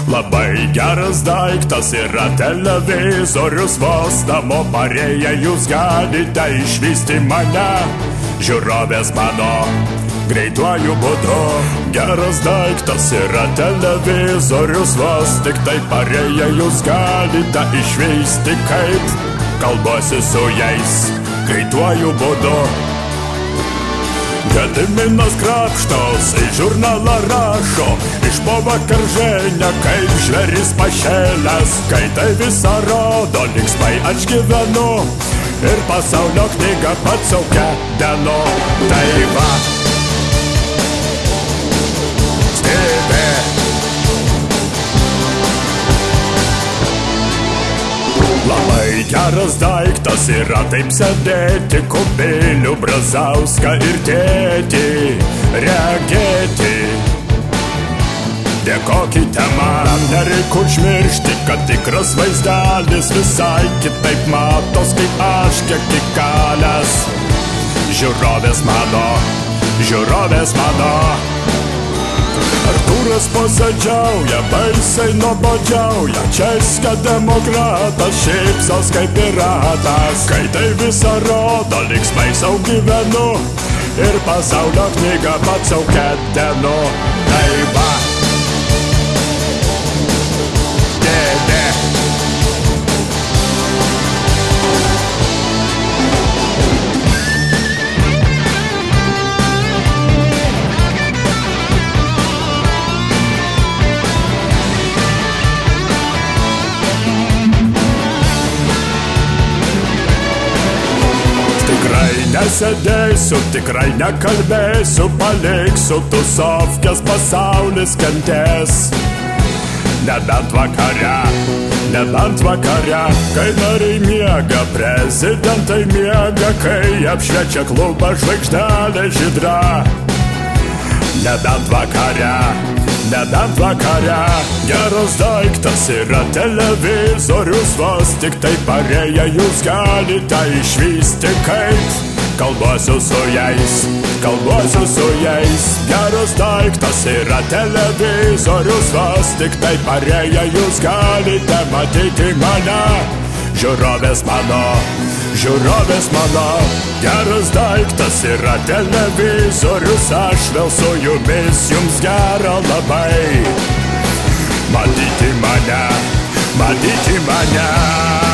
Labai geras daiktas yra televizorius, vos namo parėję jūs galite išvysti mane, žiūrovės mano, greituoju būdu. Geras daiktas yra televizorius, vos tik tai parėję jūs galite išvysti, kaip kalbuosi su jais greituoju būdu. Gediminas Krapštaus į žurnalą rašo, iš po vakarženia kaip žveris pašėlęs, kai tai visą rodo, linksmai aš gyvenu ir pasaulio knygą pats sau kedenu. Tai va, stebė. Labai geras daiktas yra taip sėdėti, Kubilių, Brazauską ir tėtį regėti. Dėkokite man, nereik užmiršti, kad tikras vaizdelis visai kitaip matos, kaip aš kiek įkalęs. Žiūrovės mano, žiūrovės mano. Artūras posėdžiauja, baisiai nuobodžiauja, Česka demokratas šypsos kaip piratas, kai tai visą rodo, linksmai sau gyvenu ir pasaulio knygą pats sau kedenu. Tai va, dėdė. Nesėdėsiu, tikrai nekalbėsiu, paliksiu tusovkės, pasaulis kentės. Nebent vakare, kai nariai miega, prezidentai miega, kai apšviečia klubą žvaigždelė žydra. Nebent vakare, geras daiktas yra televizorius, vos tik tai parėję jūs galite išvysti, kaip kalbuosiu su jais. Geras daiktas yra televizorius, vos tik tai parėję jūs galite matyti mane, žiūrovės mano, žiūrovės mano. Geras daiktas yra televizorius, aš vėl su jumis, jums gera labai matyti mane, matyti mane.